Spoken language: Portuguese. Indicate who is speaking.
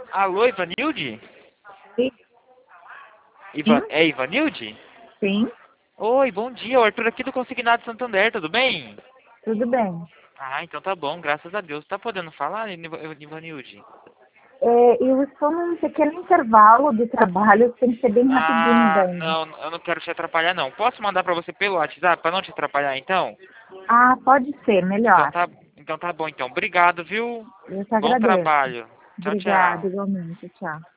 Speaker 1: Alô, Ivanilde?
Speaker 2: Sim, sim,
Speaker 1: É Ivanilde?
Speaker 2: sim,
Speaker 1: Oi, bom dia, o Arthur aqui do Consignado Santander, tudo bem?
Speaker 2: tudo bem.
Speaker 1: Ah, então tá bom, graças a Deus. Tá podendo falar, Ivanilde?
Speaker 2: Eu estou num pequeno intervalo de trabalho, tem que ser bem rapidinho
Speaker 1: Ah,
Speaker 2: daí.
Speaker 1: não, eu não quero te atrapalhar não. Posso mandar pra você pelo WhatsApp pra não te atrapalhar então?
Speaker 2: Ah, pode ser,
Speaker 1: Então
Speaker 2: melhor.
Speaker 1: tá, então tá bom então. Obrigado, viu?
Speaker 2: Eu te
Speaker 1: Bom
Speaker 2: agradeço.
Speaker 1: trabalho. Tchau,
Speaker 2: Obrigada,
Speaker 1: tchau.
Speaker 2: igualmente. Tchau.